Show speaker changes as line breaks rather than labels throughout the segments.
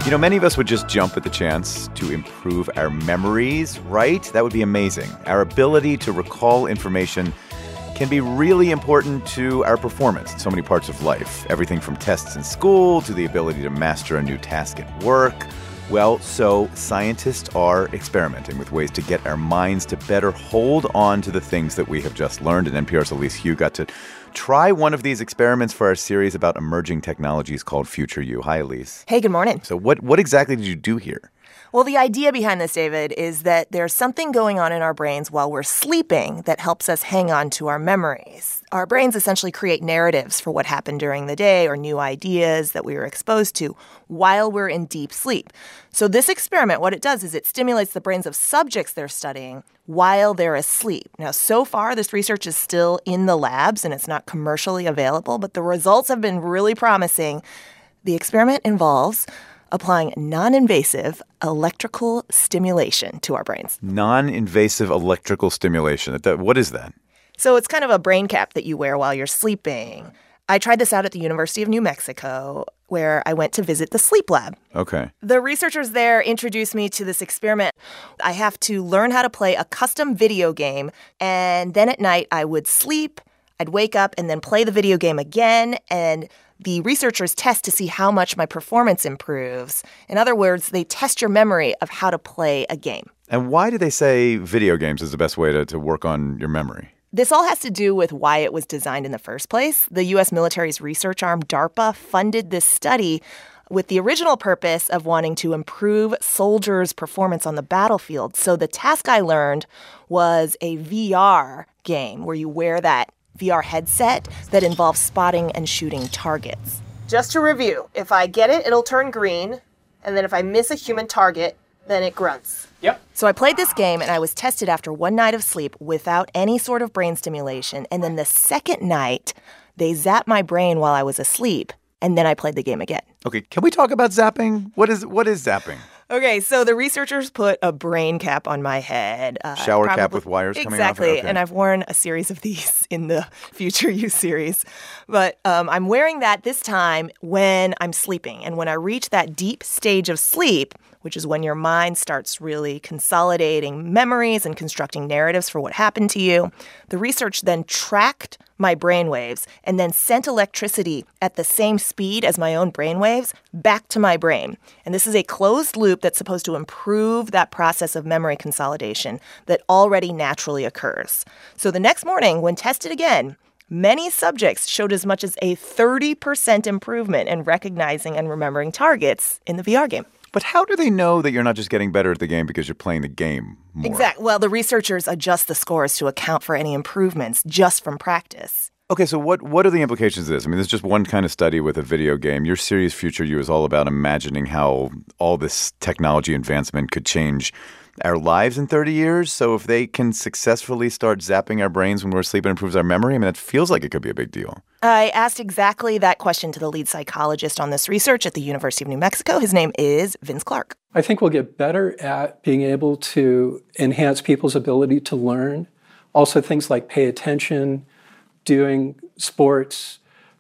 You know, many of us would just jump at the chance to improve our memories, right? That would be amazing. Our ability to recall information can be really important to our performance in so many parts of life. Everything from tests in school to the ability to master a new task at work. Well, so scientists are experimenting with ways to get our minds to better hold on to the things that we have just learned. And NPR's Elise Hu got to try one of these experiments for our series about emerging technologies called Future You. Hi, Elise.
Hey, good morning.
So what exactly did you do here?
Well, the idea behind this, David, is that there's something going on in our brains while we're sleeping that helps us hang on to our memories. Our brains essentially create narratives for what happened during the day or new ideas that we were exposed to while we're in deep sleep. So this experiment, what it does is it stimulates the brains of subjects they're studying while they're asleep. Now, so far, this research is still in the labs and it's not commercially available, but the results have been really promising. The experiment involves applying non-invasive electrical stimulation to our brains.
Non-invasive electrical stimulation. What is that?
So it's kind of a brain cap that you wear while you're sleeping. I tried this out at the University of New Mexico, where I went to visit the sleep lab.
Okay.
The researchers there introduced me to this experiment. I have to learn how to play a custom video game, and then at night I would sleep, I'd wake up and then play the video game again, and the researchers test to see how much my performance improves. In other words, they test your memory of how to play a game.
And why do they say video games is the best way to work on your memory?
This all has to do with why it was designed in the first place. The U.S. military's research arm, DARPA, funded this study with the original purpose of wanting to improve soldiers' performance on the battlefield. So the task I learned was a VR game where you wear that VR headset that involves spotting and shooting targets. Just to review, if I get it, it'll turn green, and then if I miss a human target, then it grunts.
Yep.
So I played this game, and I was tested after one night of sleep without any sort of brain stimulation, and then the second night, they zapped my brain while I was asleep, and then I played the game again.
Okay, can we talk about zapping? What is zapping?
Okay, so the researchers put a brain cap on my head.
Shower cap with wires coming off?
Exactly,
Okay.
and I've worn a series of these in the Future You series. But I'm wearing that this time when I'm sleeping. And when I reach that deep stage of sleep, which is when your mind starts really consolidating memories and constructing narratives for what happened to you, the research then tracked my brainwaves and then sent electricity at the same speed as my own brainwaves back to my brain. And this is a closed loop that's supposed to improve that process of memory consolidation that already naturally occurs. So the next morning, when tested again, many subjects showed as much as a 30% improvement in recognizing and remembering targets in the VR game.
But how do they know that you're not just getting better at the game because you're playing the game more?
Exactly. Well, the researchers adjust the scores to account for any improvements just from practice.
Okay, so what are the implications of this? I mean, this is just one kind of study with a video game. Your series Future You is all about imagining how all this technology advancement could change our lives in 30 years. So if they can successfully start zapping our brains when we're asleep and improves our memory, I mean, that feels like it could be a big deal.
I asked exactly that question to the lead psychologist on this research at the University of New Mexico. His name is Vince Clark.
I think we'll get better at being able to enhance people's ability to learn. Also things like pay attention, doing sports,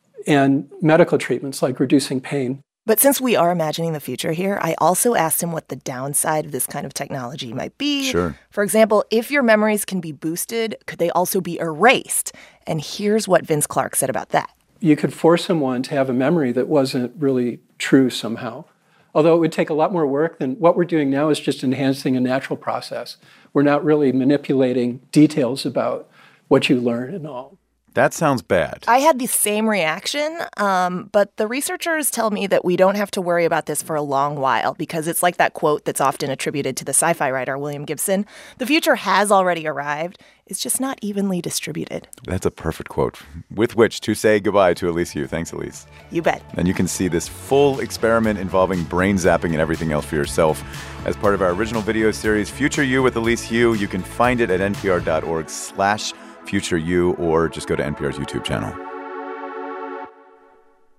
and medical treatments like reducing pain.
But since we are imagining the future here, I also asked him what the downside of this kind of technology might be.
Sure.
For example, if your memories can be boosted, could they also be erased? And here's what Vince Clark said about that.
You could force someone to have a memory that wasn't really true somehow. Although it would take a lot more work than what we're doing now is just enhancing a natural process. We're not really manipulating details about what you learn and all.
That sounds bad.
I had the same reaction, but the researchers tell me that we don't have to worry about this for a long while because it's like that quote that's often attributed to the sci-fi writer William Gibson. The future has already arrived. It's just not evenly distributed.
That's a perfect quote with which to say goodbye to Elise Hu. Thanks, Elise.
You bet.
And you can see this full experiment involving brain zapping and everything else for yourself as part of our original video series, Future You with Elise Hu. You can find it at npr.org/FutureU or just go to NPR's YouTube channel.